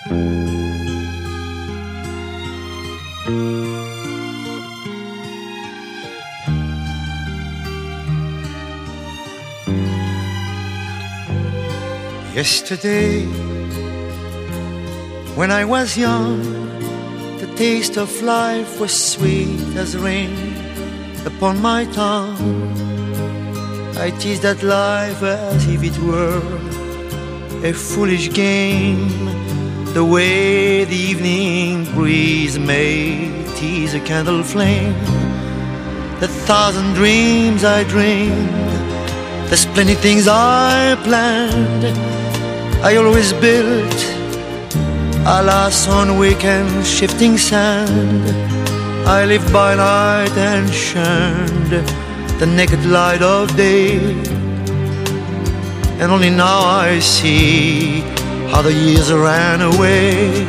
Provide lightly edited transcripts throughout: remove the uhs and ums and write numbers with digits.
Yesterday, when I was young, the taste of life was sweet as rain upon my tongue. I teased at life as if it were a foolish game, the way the evening breeze may tease a candle flame. The thousand dreams I dreamed, the splendid things I planned, I always built, alas, on weekend shifting sand. I lived by night and shunned the naked light of day, and only now I see how the years ran away.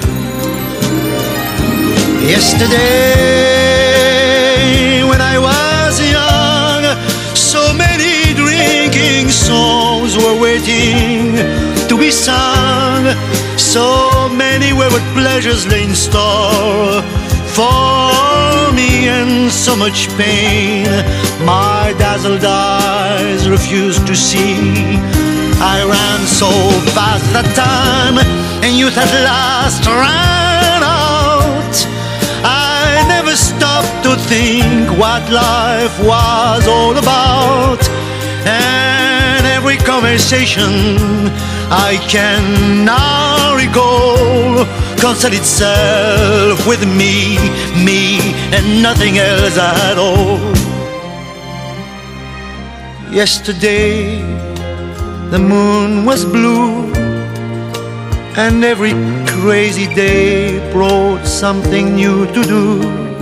Yesterday, when I was young, so many drinking songs were waiting to be sung. So many wayward pleasures lay in store for me, and so much pain my dazzled eyes refused to see. I ran so fast that time, and youth at last ran out. I never stopped to think what life was all about, and every conversation I can now recall concerned itself with me, and nothing else at all. Yesterday, the moon was blue, and every crazy day brought something new to do.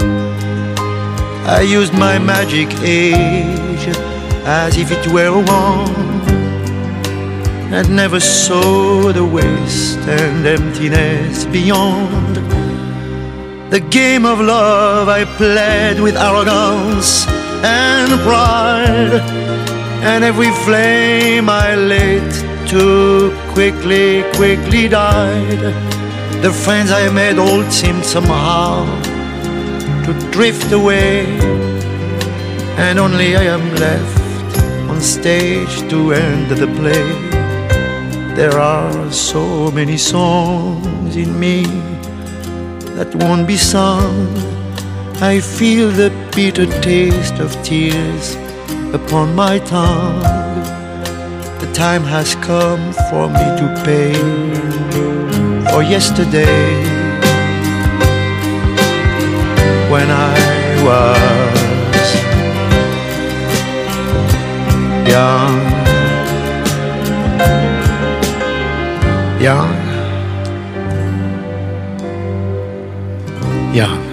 I used my magic age as if it were a wand, and never saw the waste and emptiness beyond. The game of love I played with arrogance and pride, and every flame I lit too quickly died. The friends I made all seemed somehow to drift away, and only I am left on stage to end the play. There are so many songs in me that won't be sung. I feel the bitter taste of tears upon my tongue. The time has come for me to pay for yesterday, when I was young. Young.